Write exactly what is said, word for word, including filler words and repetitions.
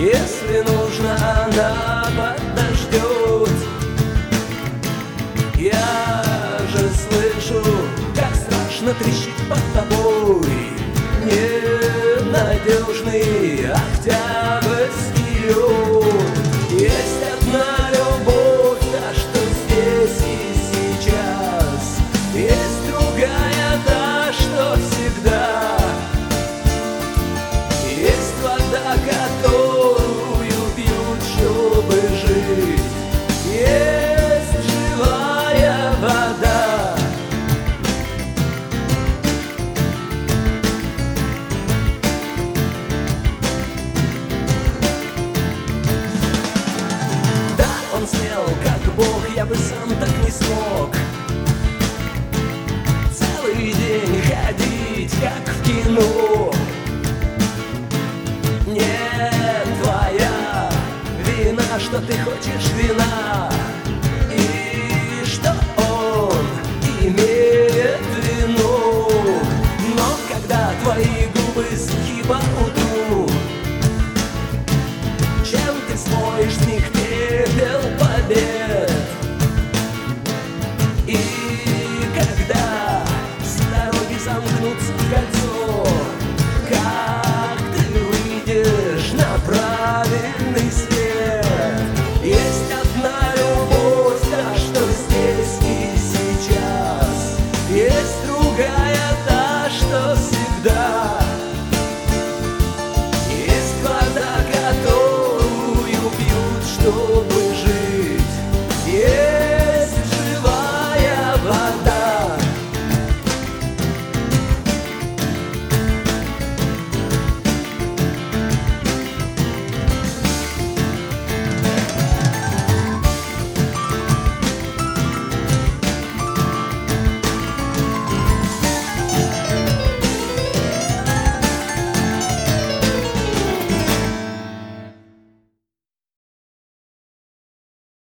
Если нужно, она подождет. Я же слышу, как страшно трещит под тобой ненадежный октябрьский лед. Есть одна любовь, та, что здесь и сейчас. Есть другая, та, что всегда. Есть вода, которую пьют, чтобы жить. Есть живая вода. Да, он смел, как Бог, я бы сам так не смог. Целый день ходить, как в кино. Нет, твоя вина, что ты хочешь вина, и что он имеет вину. Но когда твои губы сухи по утру, чем ты смоешь с них пепел побед? И когда с дороги замкнутся в кольцо, как ты выйдешь на правильный след?